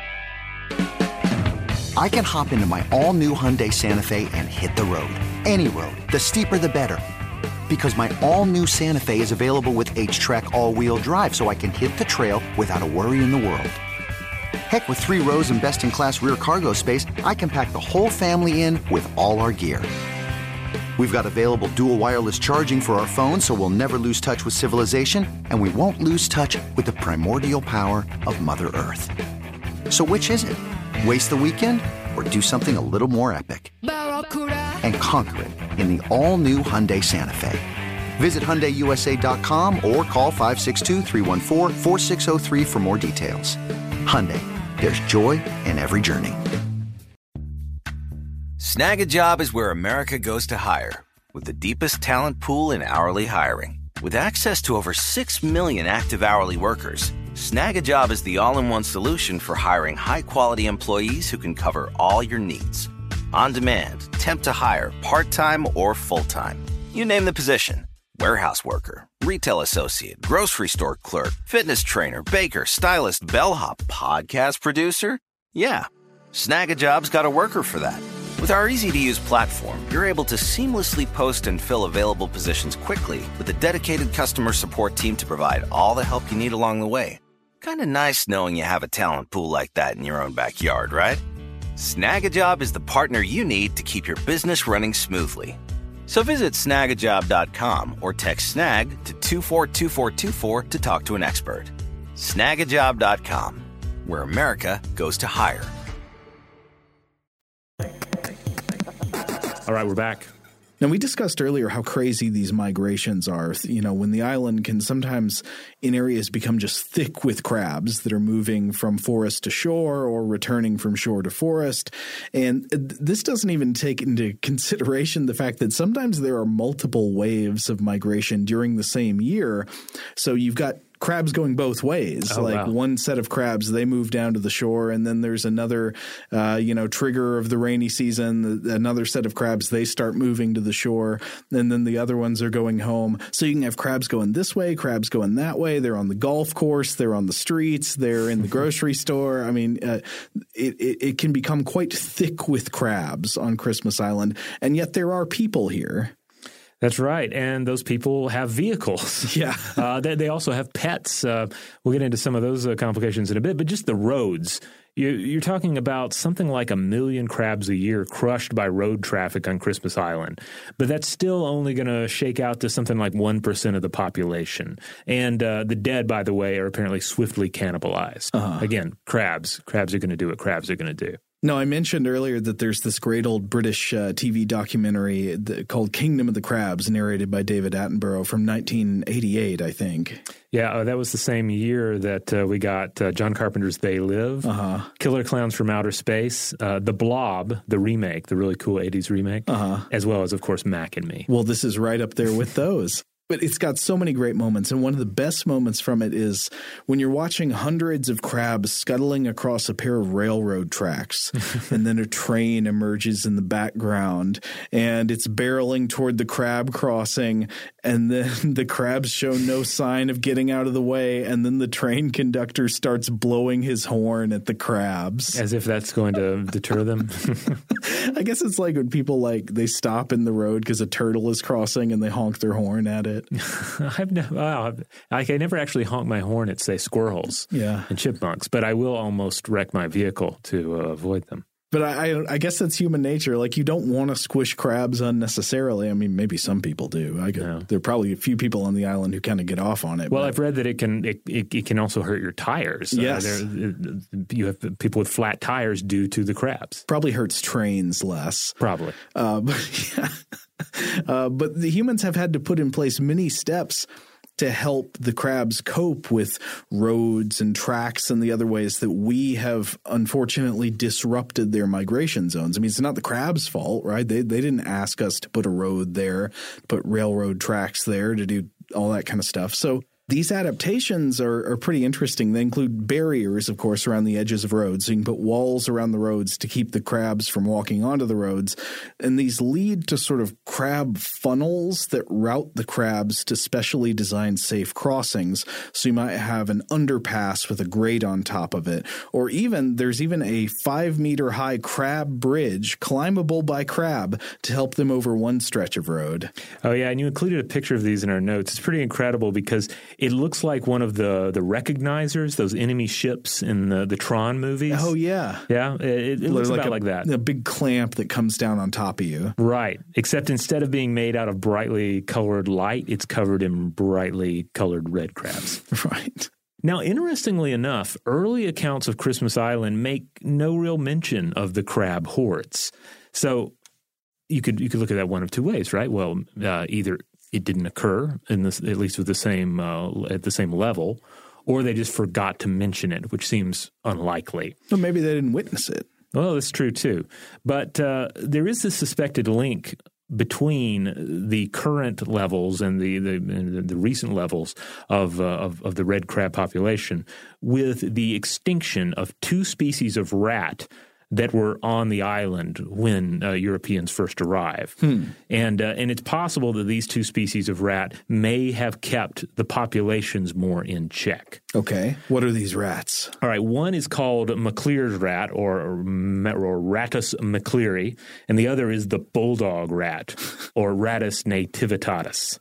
I can hop into my all-new Hyundai Santa Fe and hit the road. Any road. The steeper, the better. Because my all-new Santa Fe is available with H-Track all-wheel drive, so I can hit the trail without a worry in the world. Heck, with 3 rows and best-in-class rear cargo space, I can pack the whole family in with all our gear. We've got available dual wireless charging for our phones, so we'll never lose touch with civilization, and we won't lose touch with the primordial power of Mother Earth. So which is it? Waste the weekend or do something a little more epic? And conquer it in the all-new Hyundai Santa Fe. Visit HyundaiUSA.com or call 562-314-4603 for more details. Hyundai, there's joy in every journey. Snag a Job is where America goes to hire, with the deepest talent pool in hourly hiring. With access to over 6 million active hourly workers, Snag a Job is the all-in-one solution for hiring high-quality employees who can cover all your needs. On demand, temp to hire, part-time or full-time. You name the position. Warehouse worker, retail associate, grocery store clerk, fitness trainer, baker, stylist, bellhop, podcast producer. Yeah, Snag a Job's got a worker for that. With our easy-to-use platform, you're able to seamlessly post and fill available positions quickly with a dedicated customer support team to provide all the help you need along the way. Kind of nice knowing you have a talent pool like that in your own backyard, right? Snag a Job is the partner you need to keep your business running smoothly. So visit snagajob.com or text snag to 242424 to talk to an expert. Snagajob.com, where America goes to hire. All right, we're back. Now, we discussed earlier how crazy these migrations are. You know, when the island can sometimes in areas become just thick with crabs that are moving from forest to shore or returning from shore to forest. And this doesn't even take into consideration the fact that sometimes there are multiple waves of migration during the same year. So you've got crabs going both ways. One set of crabs, they move down to the shore, and then there's another, trigger of the rainy season. Another set of crabs, they start moving to the shore, and then the other ones are going home. So you can have crabs going this way, crabs going that way. They're on the golf course, they're on the streets, they're in the grocery store. I mean, it can become quite thick with crabs on Christmas Island, and yet there are people here. That's right. And those people have vehicles. Yeah. They also have pets. We'll get into some of those complications in a bit, but just the roads. You're talking about something like 1 million crabs a year crushed by road traffic on Christmas Island. But that's still only going to shake out to something like 1% of the population. And the dead, by the way, are apparently swiftly cannibalized. Again, crabs. Crabs are going to do what crabs are going to do. No, I mentioned earlier that there's this great old British TV documentary called Kingdom of the Crabs, narrated by David Attenborough from 1988, I think. Yeah, that was the same year that we got John Carpenter's They Live, Killer Clowns from Outer Space, The Blob, the remake, the really cool 80s remake, as well as, of course, Mac and Me. Well, this is right up there with those. But it's got so many great moments, and one of the best moments from it is when you're watching hundreds of crabs scuttling across a pair of railroad tracks, and then a train emerges in the background, and it's barreling toward the crab crossing, and then the crabs show no sign of getting out of the way, and then the train conductor starts blowing his horn at the crabs. As if that's going to deter them. I guess it's like when people they stop in the road because a turtle is crossing and they honk their horn at it. I never actually honk my horn at, say, squirrels and chipmunks, but I will almost wreck my vehicle to avoid them. But I guess that's human nature. Like, you don't want to squish crabs unnecessarily. I mean, maybe some people do. There are probably a few people on the island who kind of get off on it. Well, I've read that it can also hurt your tires. Yes. You have people with flat tires due to the crabs. Probably hurts trains less. Probably. But the humans have had to put in place many steps to help the crabs cope with roads and tracks and the other ways that we have unfortunately disrupted their migration zones. I mean, it's not the crabs' fault, right? They didn't ask us to put a road there, put railroad tracks there, to do all that kind of stuff. So these adaptations are pretty interesting. They include barriers, of course, around the edges of roads. So you can put walls around the roads to keep the crabs from walking onto the roads. And these lead to sort of crab funnels that route the crabs to specially designed safe crossings. So you might have an underpass with a grate on top of it. Or there's even a 5-meter high crab bridge climbable by crab to help them over one stretch of road. Oh, yeah. And you included a picture of these in our notes. It's pretty incredible because it looks like one of the recognizers, those enemy ships in the Tron movies. Oh, yeah. Yeah, it looks about like that. A big clamp that comes down on top of you. Right, except instead of being made out of brightly colored light, it's covered in brightly colored red crabs. Right. Now, interestingly enough, early accounts of Christmas Island make no real mention of the crab hordes. So you could look at that one of two ways, right? Well, either it didn't occur in this, at least with the same at the same level, or they just forgot to mention it, which seems unlikely. Well, maybe they didn't witness it. Well, that's true too. But there is this suspected link between the current levels and the recent levels of the red crab population with the extinction of two species of rat that were on the island when Europeans first arrived. And it's possible that these two species of rat may have kept the populations more in check. Okay. What are these rats? All right. One is called McClere's rat or Rattus McCleri, and the other is the bulldog rat or Rattus nativitatis.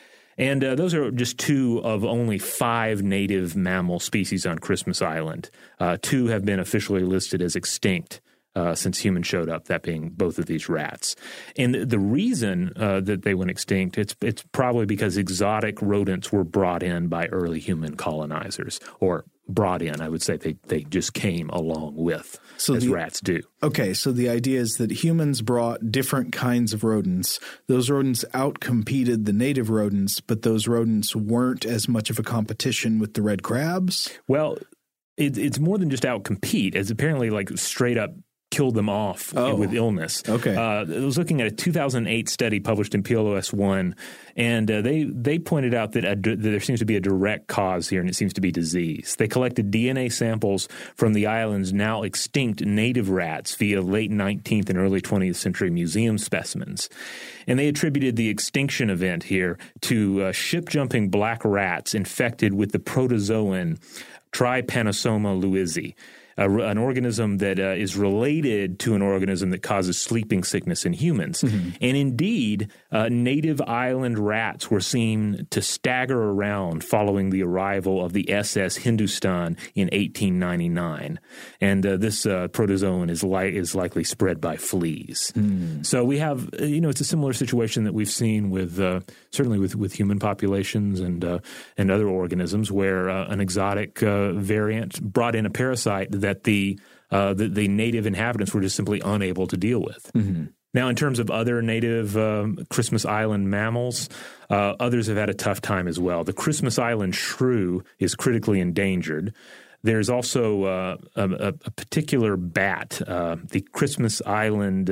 And those are just two of only 5 native mammal species on Christmas Island. 2 have been officially listed as extinct since humans showed up, that being both of these rats. And the reason that they went extinct, it's probably because exotic rodents were brought in by early human colonizers, or brought in, I would say they just came along with, as rats do. Okay, so the idea is that humans brought different kinds of rodents. Those rodents outcompeted the native rodents, but those rodents weren't as much of a competition with the red crabs? Well, it's more than just outcompete. It's apparently like straight up killed them off with illness. Okay. I was looking at a 2008 study published in PLOS One, and they pointed out that there seems to be a direct cause here, and it seems to be disease. They collected DNA samples from the island's now extinct native rats via late 19th and early 20th century museum specimens. And they attributed the extinction event here to ship-jumping black rats infected with the protozoan Trypanosoma lewisi, an organism that is related to an organism that causes sleeping sickness in humans. Mm-hmm. And indeed, native island rats were seen to stagger around following the arrival of the SS Hindustan in 1899. And this protozoan is likely spread by fleas. Mm. So we have, it's a similar situation that we've seen with certainly with human populations and other organisms where an exotic variant brought in a parasite that the native inhabitants were just simply unable to deal with. Mm-hmm. Now, in terms of other native Christmas Island mammals, others have had a tough time as well. The Christmas Island shrew is critically endangered. There's also a particular bat, the Christmas Island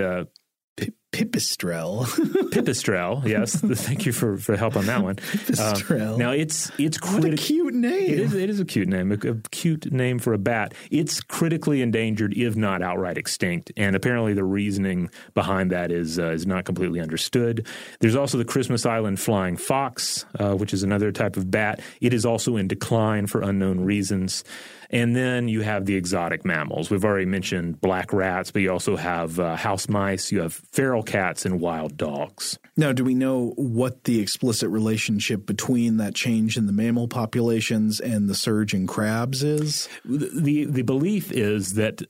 pipistrelle. Pipistrelle, yes. Thank you for help on that one. Pipistrelle. Now, it's what a cute name. It is a cute name, a cute name for a bat. It's critically endangered, if not outright extinct, and apparently the reasoning behind that is not completely understood. There's also the Christmas Island flying fox, which is another type of bat. It is also in decline for unknown reasons. And then you have the exotic mammals. We've already mentioned black rats, but you also have house mice, you have feral cats, and wild dogs. Now, do we know what the explicit relationship between that change in the mammal populations and the surge in crabs is? The belief is that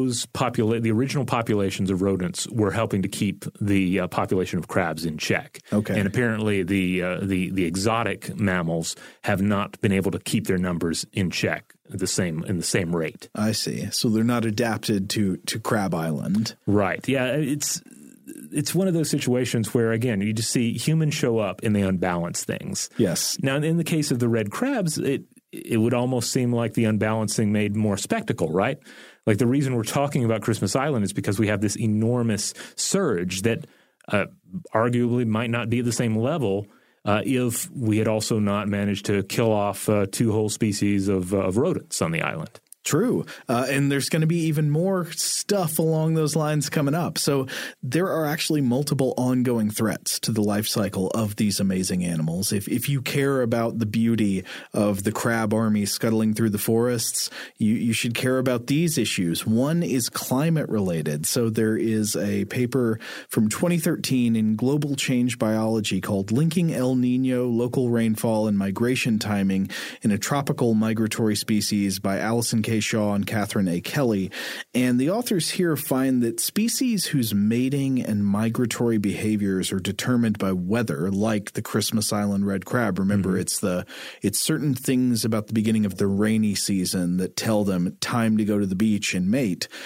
the original populations of rodents were helping to keep the population of crabs in check. Okay. And apparently the exotic mammals have not been able to keep their numbers in check in the same rate. I see. So they're not adapted to Crab Island. Right. Yeah, it's one of those situations where, again, you just see humans show up and they unbalance things. Yes. Now, in the case of the red crabs, it would almost seem like the unbalancing made more spectacle, right? Like the reason we're talking about Christmas Island is because we have this enormous surge that arguably might not be at the same level if we had also not managed to kill off 2 whole species of rodents on the island. True. And there's going to be even more stuff along those lines coming up. So there are actually multiple ongoing threats to the life cycle of these amazing animals. If you care about the beauty of the crab army scuttling through the forests, you should care about these issues. One is climate related. So there is a paper from 2013 in Global Change Biology called Linking El Nino, Local Rainfall, and Migration Timing in a Tropical Migratory Species by Allison K. Shaw and Catherine A. Kelly. And the authors here find that species whose mating and migratory behaviors are determined by weather, like the Christmas Island red crab. Remember, mm-hmm. it's certain things about the beginning of the rainy season that tell them time to go to the beach and mate.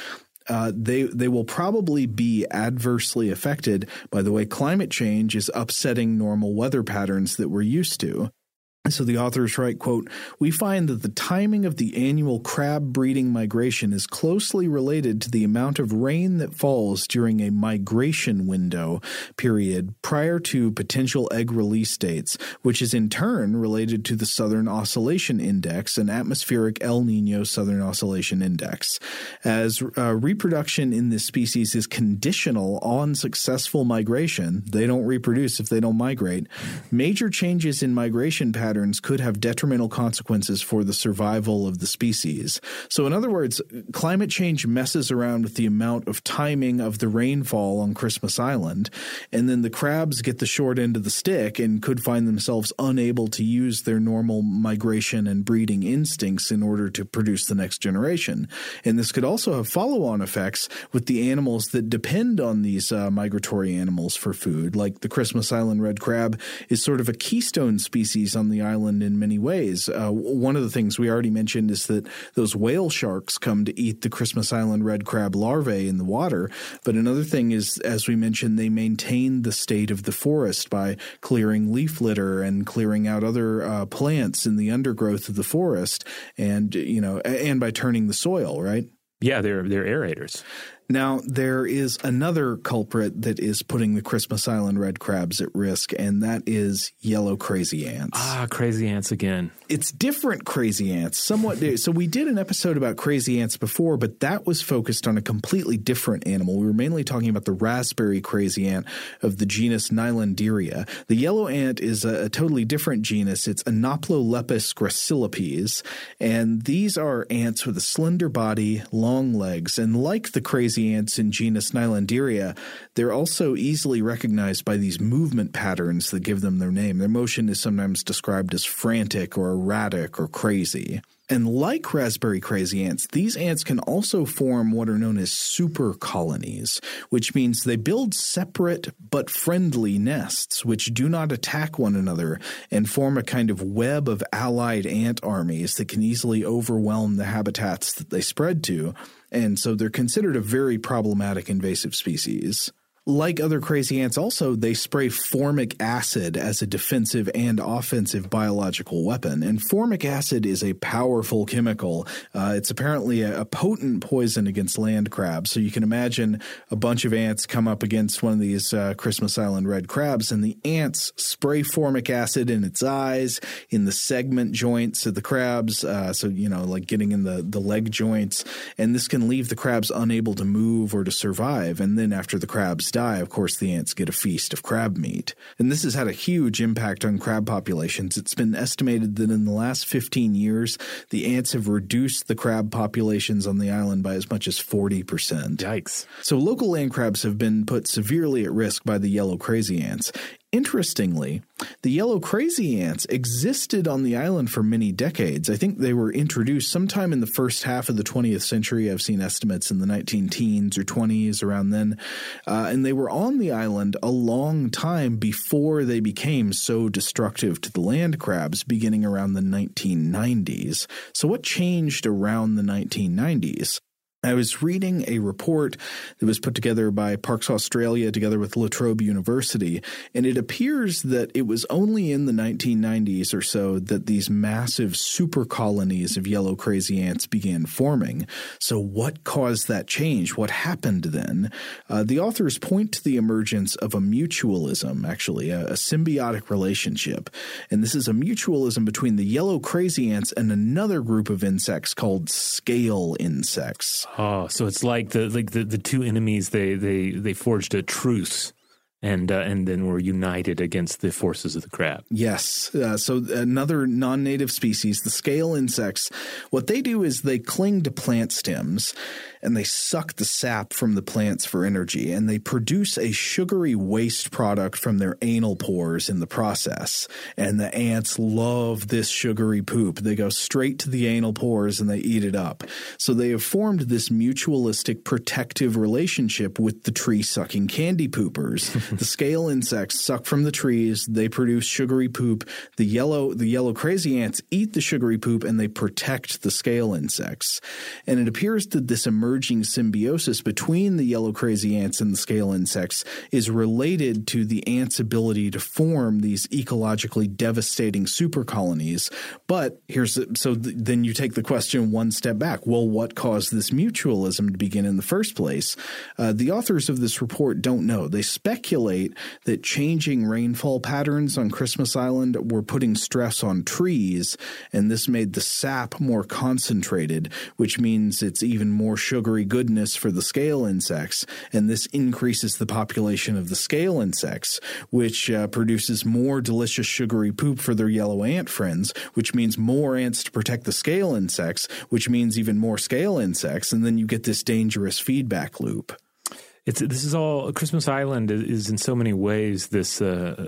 they will probably be adversely affected by the way climate change is upsetting normal weather patterns that we're used to. So the authors write, quote, "We find that the timing of the annual crab breeding migration is closely related to the amount of rain that falls during a migration window period prior to potential egg release dates, which is in turn related to the Southern Oscillation Index and atmospheric El Niño Southern Oscillation Index. As reproduction in this species is conditional on successful migration, they don't reproduce if they don't migrate, major changes in migration patterns could have detrimental consequences for the survival of the species." So in other words, climate change messes around with the amount of timing of the rainfall on Christmas Island, and then the crabs get the short end of the stick and could find themselves unable to use their normal migration and breeding instincts in order to produce the next generation. And this could also have follow-on effects with the animals that depend on these migratory animals for food. Like the Christmas Island red crab is sort of a keystone species on the island in many ways. One of the things we already mentioned is that those whale sharks come to eat the Christmas Island red crab larvae in the water. But another thing is, as we mentioned, they maintain the state of the forest by clearing leaf litter and clearing out other plants in the undergrowth of the forest, and and by turning the soil, right? Yeah, they're aerators. Now, there is another culprit that is putting the Christmas Island red crabs at risk, and that is yellow crazy ants. Ah, crazy ants again. It's different crazy ants, somewhat. So we did an episode about crazy ants before, but that was focused on a completely different animal. We were mainly talking about the raspberry crazy ant of the genus Nylanderia. The yellow ant is a totally different genus. It's Anoplolepis gracilipes, and these are ants with a slender body, long legs, and like the crazy ants in genus Nylanderia, they're also easily recognized by these movement patterns that give them their name. Their motion is sometimes described as frantic or erratic or crazy. And like raspberry crazy ants, these ants can also form what are known as super colonies, which means they build separate but friendly nests which do not attack one another and form a kind of web of allied ant armies that can easily overwhelm the habitats that they spread to. And so they're considered a very problematic invasive species. Like other crazy ants also, they spray formic acid as a defensive and offensive biological weapon. And formic acid is a powerful chemical. It's apparently a potent poison against land crabs. So you can imagine a bunch of ants come up against one of these Christmas Island red crabs, and the ants spray formic acid in its eyes, in the segment joints of the crabs, like getting in the leg joints. And this can leave the crabs unable to move or to survive. And then after the crabs die, of course, the ants get a feast of crab meat. And this has had a huge impact on crab populations. It's been estimated that in the last 15 years, the ants have reduced the crab populations on the island by as much as 40%. Yikes. So local land crabs have been put severely at risk by the yellow crazy ants. Interestingly, the yellow crazy ants existed on the island for many decades. I think they were introduced sometime in the first half of the 20th century. I've seen estimates in the 19-teens or 20s around then. And they were on the island a long time before they became so destructive to the land crabs, beginning around the 1990s. So what changed around the 1990s? I was reading a report that was put together by Parks Australia together with La Trobe University, and it appears that it was only in the 1990s or so that these massive super colonies of yellow crazy ants began forming. So what caused that change? What happened then? The authors point to the emergence of a mutualism, actually, a symbiotic relationship. And this is a mutualism between the yellow crazy ants and another group of insects called scale insects. Oh, so it's like the two enemies, they forged a truce and then were united against the forces of the crab. Yes. So another non-native species, the scale insects, what they do is they cling to plant stems and they suck the sap from the plants for energy, and they produce a sugary waste product from their anal pores in the process. And the ants love this sugary poop. They go straight to the anal pores and they eat it up. So they have formed this mutualistic protective relationship with the tree-sucking candy poopers. The scale insects suck from the trees. They produce sugary poop. The yellow crazy ants eat the sugary poop and they protect the scale insects. And it appears that this emergence emerging symbiosis between the yellow crazy ants and the scale insects is related to the ants' ability to form these ecologically devastating super colonies. But then you take the question one step back. Well, what caused this mutualism to begin in the first place? The authors of this report don't know. They speculate that changing rainfall patterns on Christmas Island were putting stress on trees, and this made the sap more concentrated, which means it's even more sugary goodness for the scale insects, and this increases the population of the scale insects, which produces more delicious sugary poop for their yellow ant friends, which means more ants to protect the scale insects, which means even more scale insects, and then you get this dangerous feedback loop. This is all Christmas Island is in so many ways this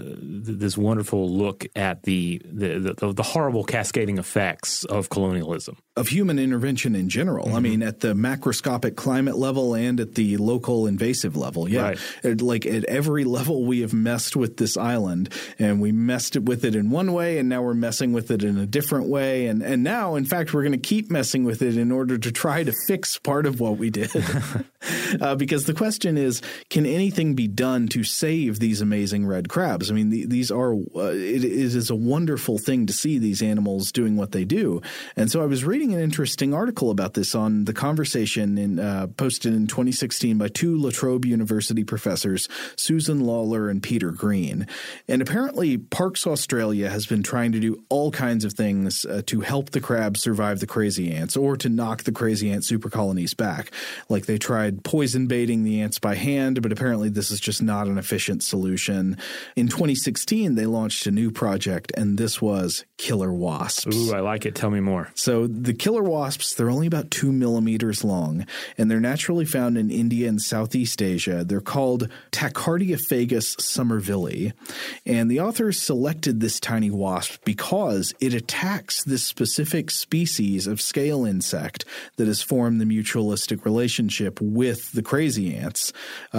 wonderful look at the horrible cascading effects of colonialism, of human intervention in general. Mm-hmm. I mean, at the macroscopic climate level and at the local invasive level. Yeah, right. Like at every level, we have messed with this island, and we messed with it in one way, and now we're messing with it in a different way, and now, in fact, we're going to keep messing with it in order to try to fix part of what we did. Because the question is, can anything be done to save these amazing red crabs? I mean, these are it is a wonderful thing to see these animals doing what they do. And so I was reading an interesting article about this on The Conversation posted in 2016 by two La Trobe University professors, Susan Lawler and Peter Green. And apparently Parks Australia has been trying to do all kinds of things to help the crabs survive the crazy ants, or to knock the crazy ant super colonies back. Like they tried poison baiting the ants by hand, but apparently this is just not an efficient solution. In 2016, they launched a new project, and this was killer wasps. Ooh, I like it. Tell me more. So the killer wasps, they're only about 2 millimeters long, and they're naturally found in India and Southeast Asia. They're called Tachardiophagous somervilli, and the authors selected this tiny wasp because it attacks this specific species of scale insect that has formed the mutualistic relationship with the crazy ants.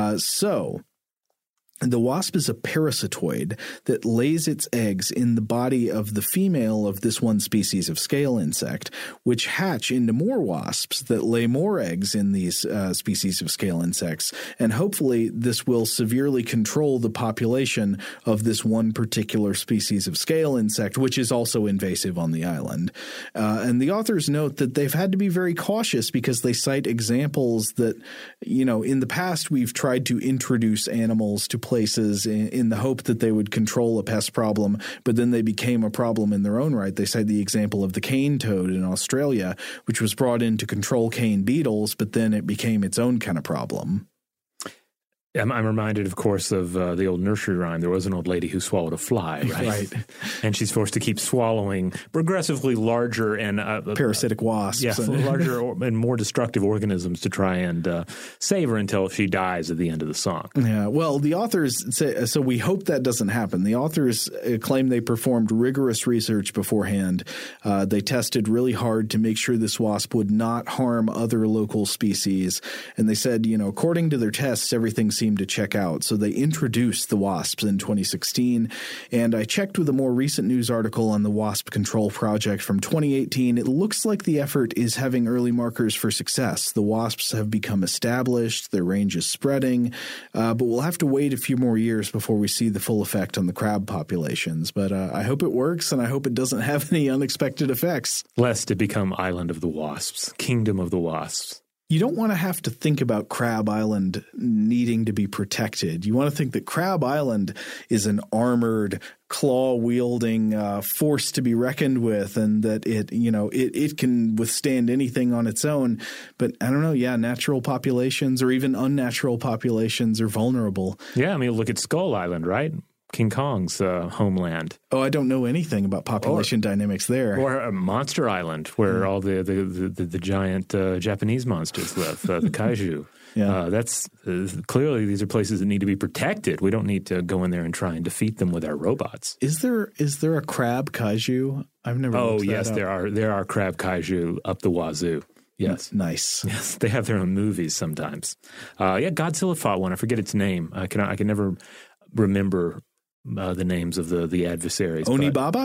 So the wasp is a parasitoid that lays its eggs in the body of the female of this one species of scale insect, which hatch into more wasps that lay more eggs in these species of scale insects. And hopefully this will severely control the population of this one particular species of scale insect, which is also invasive on the island. And the authors note that they've had to be very cautious because they cite examples that, in the past we've tried to introduce animals to places in the hope that they would control a pest problem, but then they became a problem in their own right. They cite the example of the cane toad in Australia, which was brought in to control cane beetles, but then it became its own kind of problem. I'm reminded, of course, of the old nursery rhyme. There was an old lady who swallowed a fly, right? And she's forced to keep swallowing progressively larger and parasitic wasps. Yeah, larger and more destructive organisms to try and save her until she dies at the end of the song. Yeah, well, the authors say, so we hope that doesn't happen. The authors claim they performed rigorous research beforehand. They tested really hard to make sure this wasp would not harm other local species. And they said, according to their tests, everything seemed to check out. So they introduced the wasps in 2016. And I checked with a more recent news article on the Wasp Control Project from 2018. It looks like the effort is having early markers for success. The wasps have become established. Their range is spreading. But we'll have to wait a few more years before we see the full effect on the crab populations. But I hope it works, and I hope it doesn't have any unexpected effects. Lest it become Island of the Wasps, Kingdom of the Wasps. You don't want to have to think about Crab Island needing to be protected. You want to think that Crab Island is an armored, claw-wielding force to be reckoned with, and that it can withstand anything on its own. But I don't know. Yeah, natural populations or even unnatural populations are vulnerable. Yeah, I mean, look at Skull Island, right? King Kong's homeland. Oh, I don't know anything about population dynamics there. Or Monster Island, where all the giant Japanese monsters live, the kaiju. Yeah. That's clearly these are places that need to be protected. We don't need to go in there and try and defeat them with our robots. Is there a crab kaiju? I've never. Oh yes, there are crab kaiju up the wazoo. Yes. Nice. Yes, they have their own movies sometimes. Godzilla fought one. I forget its name. I can never remember the names of the adversaries. Onibaba?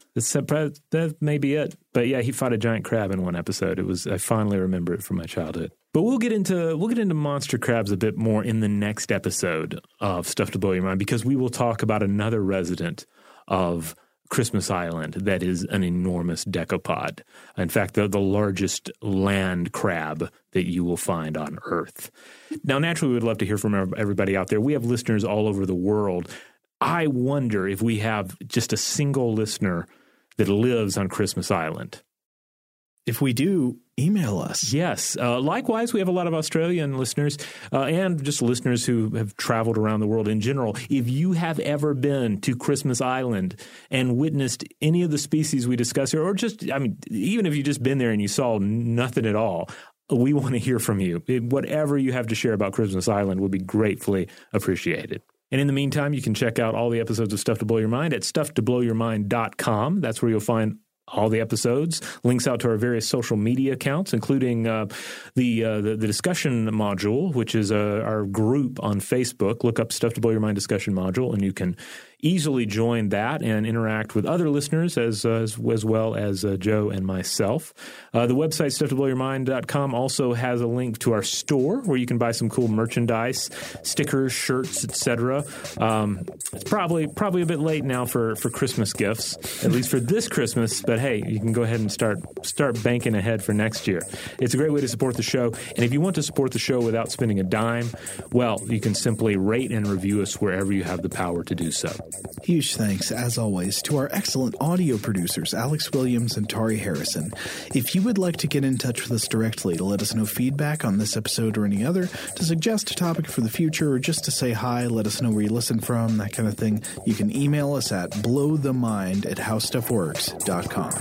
That may be it. But yeah, he fought a giant crab in one episode. I finally remember it from my childhood. But we'll get into monster crabs a bit more in the next episode of Stuff to Blow Your Mind, because we will talk about another resident of Christmas Island that is an enormous decapod. In fact, the largest land crab that you will find on Earth. Now, naturally, we would love to hear from everybody out there. We have listeners all over the world. I wonder if we have just a single listener that lives on Christmas Island. If we do, email us. Yes. Likewise, we have a lot of Australian listeners and just listeners who have traveled around the world in general. If you have ever been to Christmas Island and witnessed any of the species we discuss here, or just, even if you've just been there and you saw nothing at all, we want to hear from you. Whatever you have to share about Christmas Island would be gratefully appreciated. And in the meantime, you can check out all the episodes of Stuff to Blow Your Mind at stufftoblowyourmind.com. That's where you'll find all the episodes, links out to our various social media accounts, including the discussion module, which is our group on Facebook. Look up Stuff to Blow Your Mind discussion module, and you can easily join that and interact with other listeners as well as Joe and myself. The website, stufftoblowyourmind.com, also has a link to our store where you can buy some cool merchandise, stickers, shirts, etc. It's probably a bit late now for Christmas gifts, at least for this Christmas, but hey, you can go ahead and start banking ahead for next year. It's a great way to support the show, and if you want to support the show without spending a dime, well, you can simply rate and review us wherever you have the power to do so. Huge thanks, as always, to our excellent audio producers, Alex Williams and Tari Harrison. If you would like to get in touch with us directly to let us know feedback on this episode or any other, to suggest a topic for the future, or just to say hi, let us know where you listen from, that kind of thing, you can email us at blowthemind@howstuffworks.com.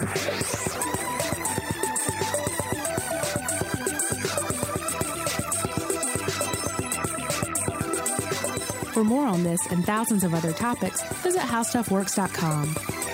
For more on this and thousands of other topics, visit howstuffworks.com.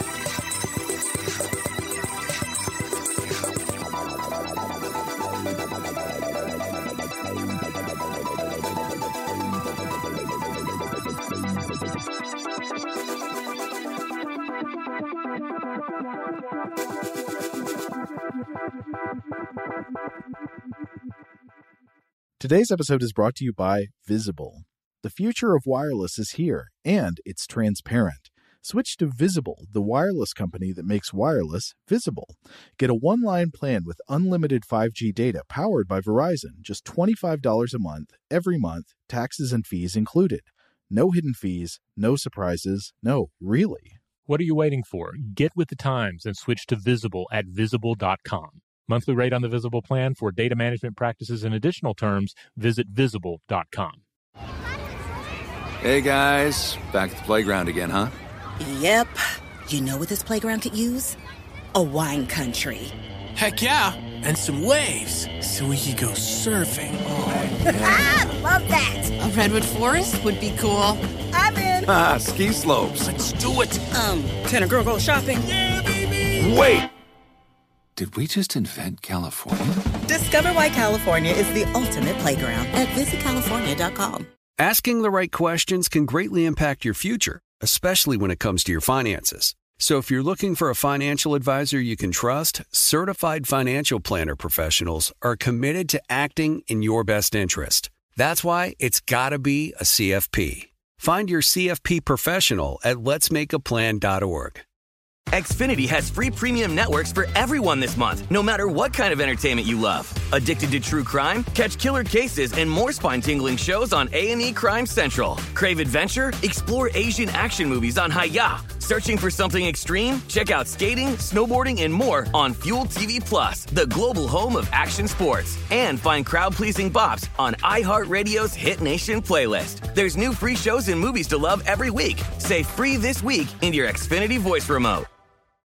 Today's episode is brought to you by Visible. The future of wireless is here, and it's transparent. Switch to Visible, the wireless company that makes wireless visible. Get a one-line plan with unlimited 5G data powered by Verizon, just $25 a month, every month, taxes and fees included. No hidden fees, no surprises, no, really. What are you waiting for? Get with the times and switch to Visible at Visible.com. Monthly rate on the Visible plan. For data management practices and additional terms, visit Visible.com. Hey guys, back at the playground again, huh? Yep. You know what this playground could use? A wine country. Heck yeah, and some waves so we could go surfing. Oh, yeah. Love that. A redwood forest would be cool. I'm in. Ski slopes. Let's do it. Can a girl go shopping? Yeah, baby. Wait. Did we just invent California? Discover why California is the ultimate playground at visitcalifornia.com. Asking the right questions can greatly impact your future, especially when it comes to your finances. So if you're looking for a financial advisor you can trust, certified financial planner professionals are committed to acting in your best interest. That's why it's got to be a CFP. Find your CFP professional at letsmakeaplan.org. Xfinity has free premium networks for everyone this month, no matter what kind of entertainment you love. Addicted to true crime? Catch killer cases and more spine-tingling shows on A&E Crime Central. Crave adventure? Explore Asian action movies on Hi-YAH. Searching for something extreme? Check out skating, snowboarding, and more on Fuel TV Plus, the global home of action sports. And find crowd-pleasing bops on iHeartRadio's Hit Nation playlist. There's new free shows and movies to love every week. Say free this week in your Xfinity voice remote.